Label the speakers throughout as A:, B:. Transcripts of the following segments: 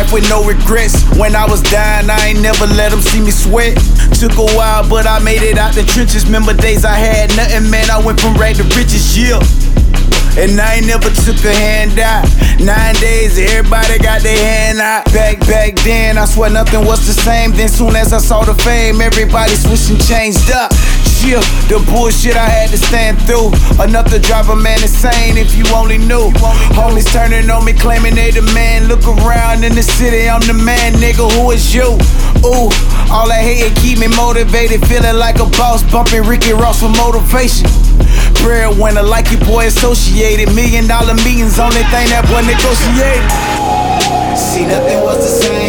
A: life with no regrets. When I was dying, I ain't never let them see me sweat. Took a while, but I made it out the trenches. Remember days I had nothing, man, I went from rag to riches, yeah. And I ain't never took a handout. 9 days, everybody got their hand out. Back then, I swear nothing was the same. Then soon as I saw the fame, everybody switched and changed up. Yeah, the bullshit I had to stand through. Enough to drive a man insane if you only knew. Homies turning on me, claiming they the man. Look around in the city, I'm the man, nigga, who is you? Ooh, all that hate keep me motivated. Feeling like a boss, bumping Ricky Ross for motivation. Breadwinner, like your boy associated. $1 million meetings, only thing that boy negotiated. See, nothing was the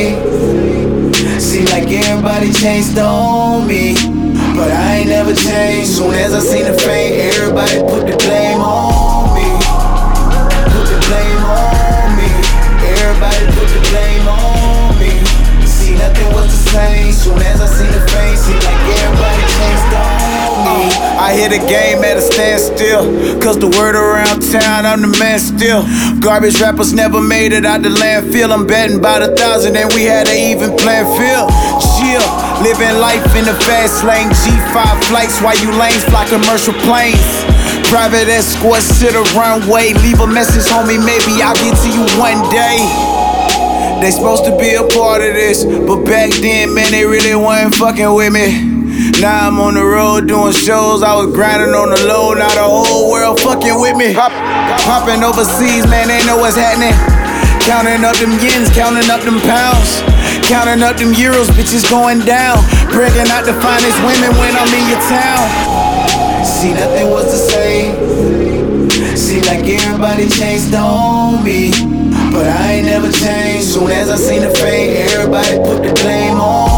A: same. See, like everybody changed on me, but I ain't never changed. Soon as I seen the fame, everybody put the blame on me. Put the blame on me. Everybody put the blame on me. See, nothing was the same. Soon as I seen the fame, see, like everybody changed on me. I hear the game at a standstill, cause the word around town, I'm the man still. Garbage rappers never made it out the landfill. I'm betting about 1,000 and we had an even playing field. Chill, living life in the fast lane. G5 flights while you lanes fly commercial planes. Private escorts to the runway. Leave a message, homie, maybe I'll get to you one day. They supposed to be a part of this, but back then, man, they really wasn't fucking with me. Now I'm on the road doing shows. I was grinding on the low, now the whole world fucking with me. Popping overseas, man, they know what's happening. Counting up them yens, counting up them pounds, counting up them euros, bitches going down. Breaking out the finest women when I'm in your town. See, nothing was the same. See, like everybody changed on me, but I ain't never changed. Soon as I seen the fame, everybody put the blame on